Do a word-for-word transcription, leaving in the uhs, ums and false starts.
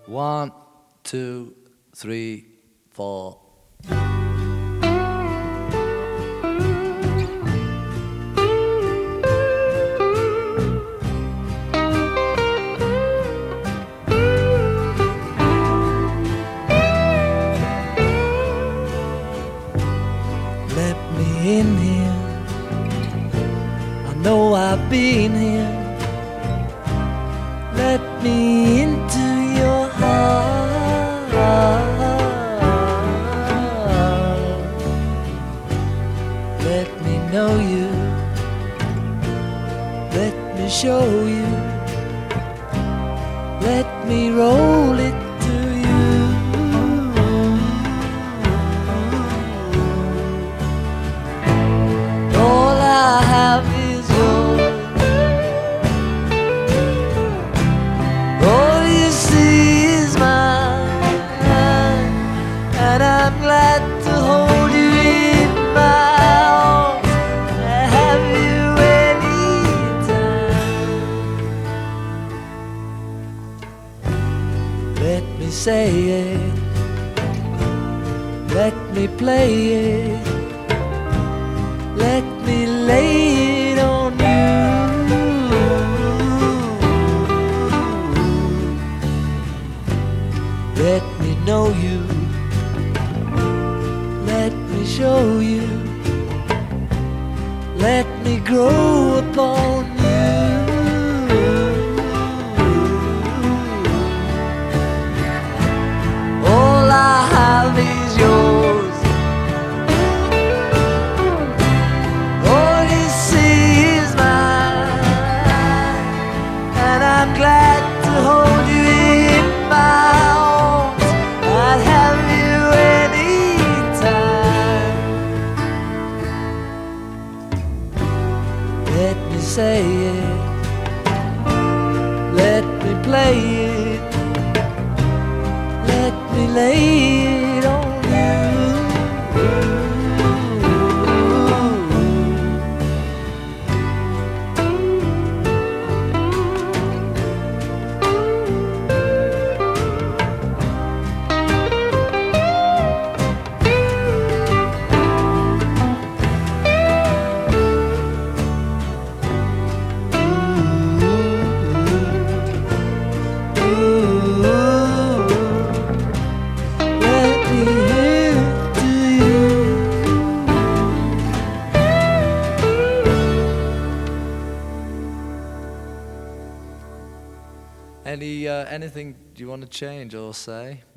One, two, three, four. Let me in here. I know I've been here. Let me into your heart. Let me know you. Let me show you. Let me roll it to you. All I have is yours. All you see is mine, and I'm glad to hold you in my arms and have you anytime. Let me say it, let me play it, let me lay it on you. Let me know you. Let me show you. Let me grow upon you. All I have is yours. All you see is mine, and I'm glad to hold you in my arms. I'd have you anytime. Let me say it, let me play it, let me lay it on you. Let me hear to you. Any uh, anything you want to change or say?